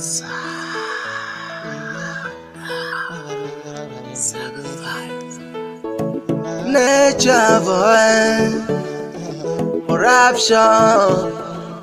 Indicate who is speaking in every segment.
Speaker 1: Nature boy, corruption.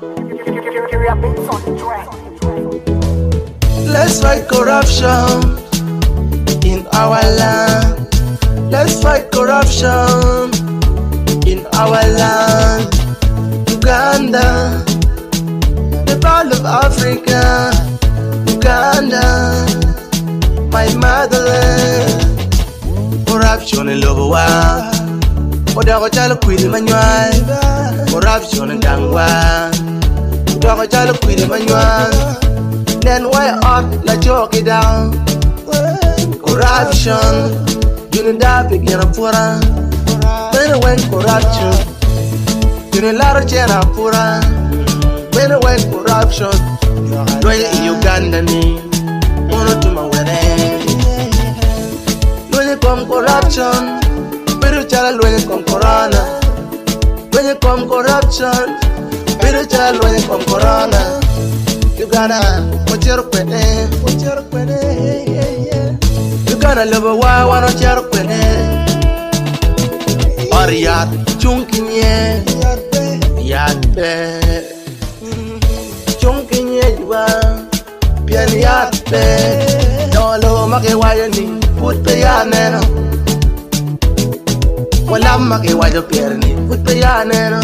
Speaker 1: Let's fight corruption in our land. Let's fight corruption in our land. Uganda, the pearl of Africa. Uganda, my motherland. Corruption in Lobowa, Odago Jalo Quidi Manual. Corruption in Dangwa, Odago Jalo Quidi Manual. Then why ought la joke it down? Corruption, you need that begin a pura. When when corruption, you need large jena pura. When when corruption, doing in Uganda ni, one to my wedding. When you come corruption, spiritual when you come corona. When you come corruption, spiritual when you come corona. Uganda, what you're putting, Uganda love a why, why not your putting? Or yard, chunking ye, yard bed, chunking ye, you are, pian yard bed, no low, make why you need, put the yarn. Well, I'm making why the piano, put the yarn.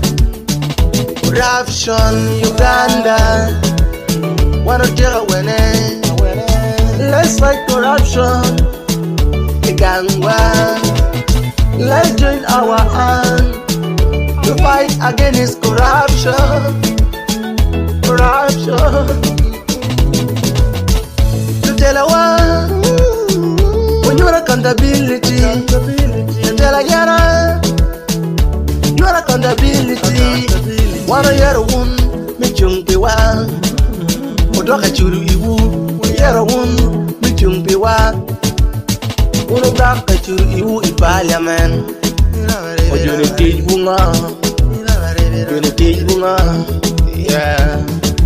Speaker 1: Corruption, Uganda. Wanna tell when let's fight corruption, Igangwa. Let's join our hand to fight against corruption. Corruption. To tell a one when you're accountability. To tell a yara you're accountability. Wanna hear a wound, make you be one. Odoka churu iwu, yera wun, michung piwa. Uno braka churu iwu in parliament. Ojuni tej bunga, ojuni tej bunga, yeah.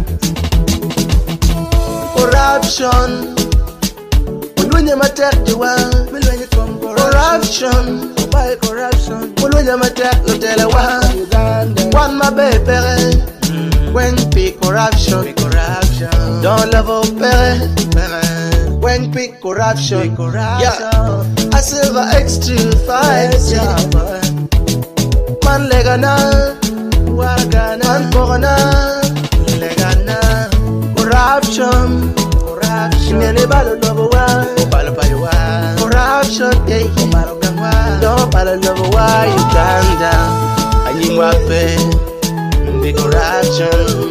Speaker 1: Corruption, ulwenye matek jiwa. Corruption, by corruption, ulwenye matek lotele wa. One my baby. When pick corruption, don't love opere. When pick corruption, yeah. A silver extra fight, man legana, man corona, legana. Corruption, many balo love one, corruption, don't balo love one, Uganda, and you wape. The corruption.